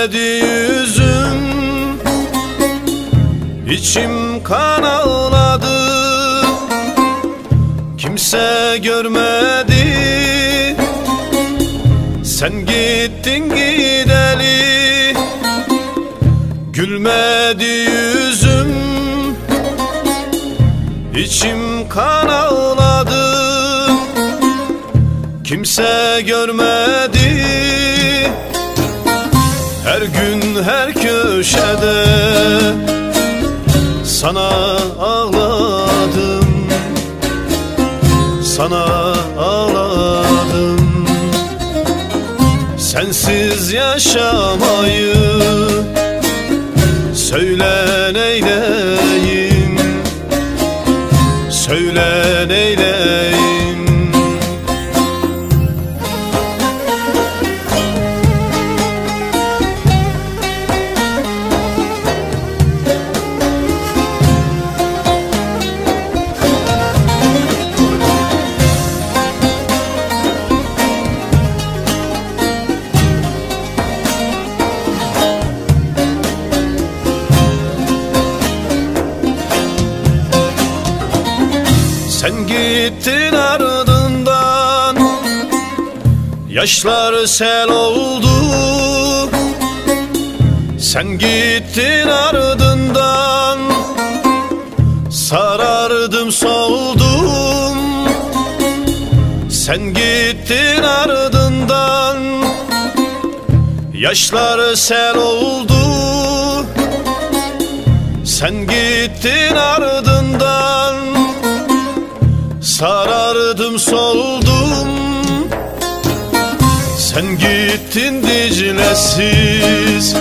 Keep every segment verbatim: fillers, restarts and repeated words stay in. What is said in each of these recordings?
Gülmedi yüzüm, içim kan ağladı. Kimse görmedi, sen gittin gideli. Gülmedi yüzüm, içim kan ağladı. Kimse görmedi, her gün her köşede sana ağladım, sana ağladım. Sensiz yaşamayı söyle neyleyim, söyle neyleyim. Sen gittin ardından, yaşlar sel oldu. Sen gittin ardından, sarardım soldum. Sen gittin ardından, yaşlar sel oldu. Sen gittin ardından, sarardım soldum. Sen gittin Dicle'siz,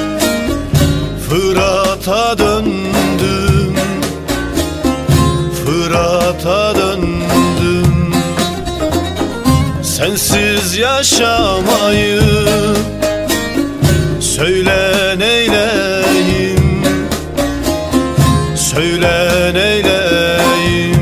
Fırat'a döndüm, Fırat'a döndüm. Sensiz yaşamayı söyle neyleyim, söyle neyleyim.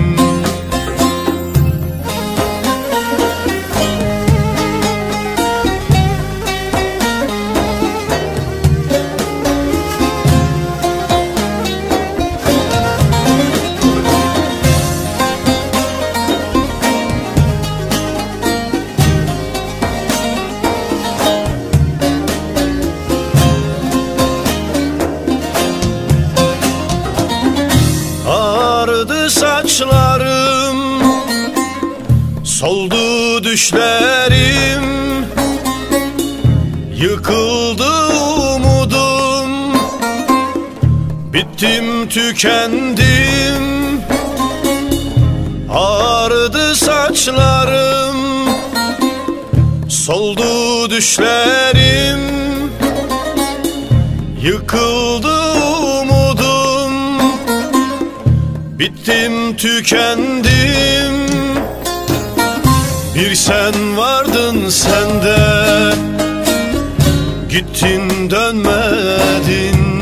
Ağardı saçlarım, soldu düşlerim. Yıkıldı umudum, bittim tükendim. Ağardı saçlarım, soldu düşlerim. Yıkıldı umudum, bittim tükendim. Bir sen vardın sen de, gittin dönmedin,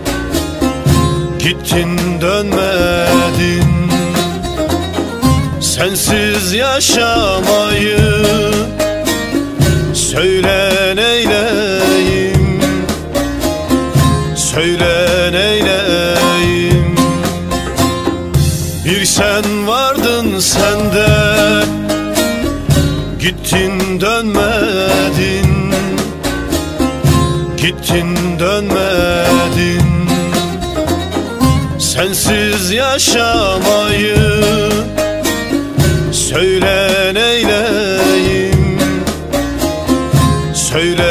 gittin dönmedin. Sensiz yaşamayı söyle neyleyim, söyle neyleyim. Bir sen vardın sen de, gittin dönmedin, gittin dönmedin. Sensiz yaşamayı söyle neyleyim, söyle